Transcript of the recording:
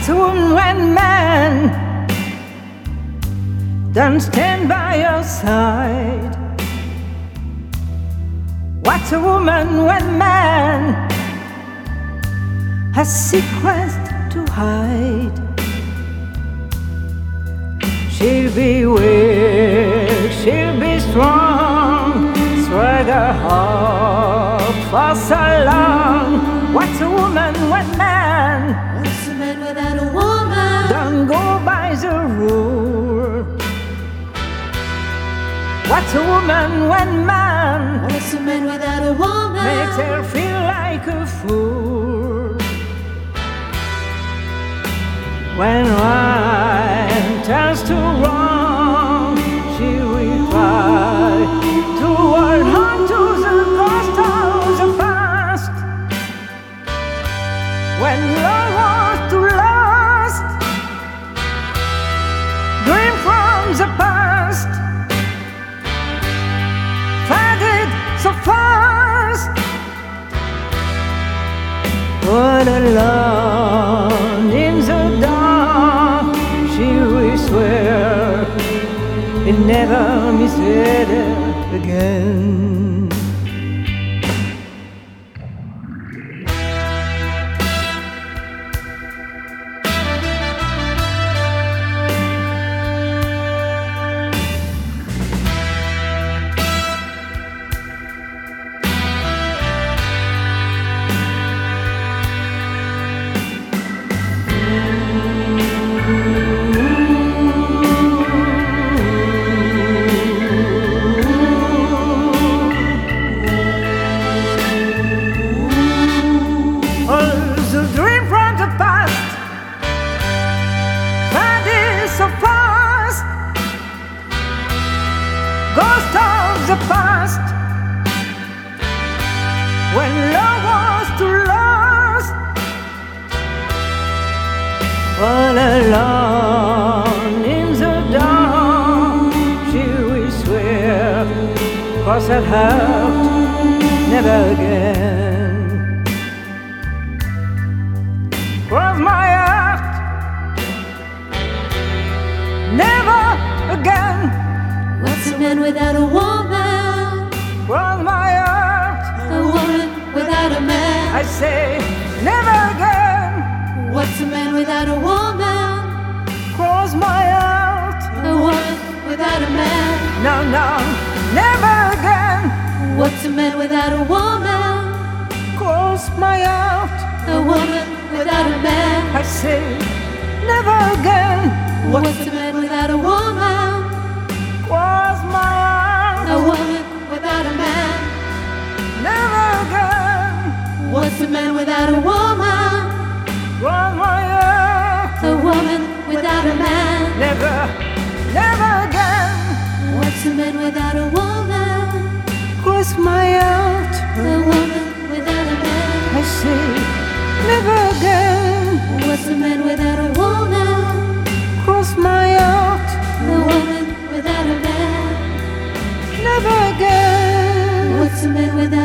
What's a woman when man don't stand by your side? What's a woman when man has secrets to hide? She'll be weak, she'll be strong, spread her heart for so long. What's a woman when man? What's a man without a woman? Don't go by the rule. What's a woman when man? What's a man without a woman? Makes her feel like a fool. When right turns to wrong, she will try to hold on to the ghost of the past. When love was to last, dream from the past, faded so fast. All alone in the dark, she will swear it never misled her again. So fast, ghost of the past. When love was to last, all alone in the dark, she will swear, cross her heart, never again. Cross my heart, never again. What's a man without a woman? Cross my heart, A woman without a man. I say never again. What's a man without a woman? Cross my heart, A woman without a man. no, no, never again. What's a man without a woman? Cross my heart, A woman without a man. I say never again. What's a man without a woman? Cross my heart, A woman without a man. never again. What's a man without a woman? Cross my heart, A woman without a man. never, never again. What's a man without a woman? Cross my heart, A woman without a man. I say never again. What's a man without a woman? Cross my heart, A woman without a man. never again. What's a man without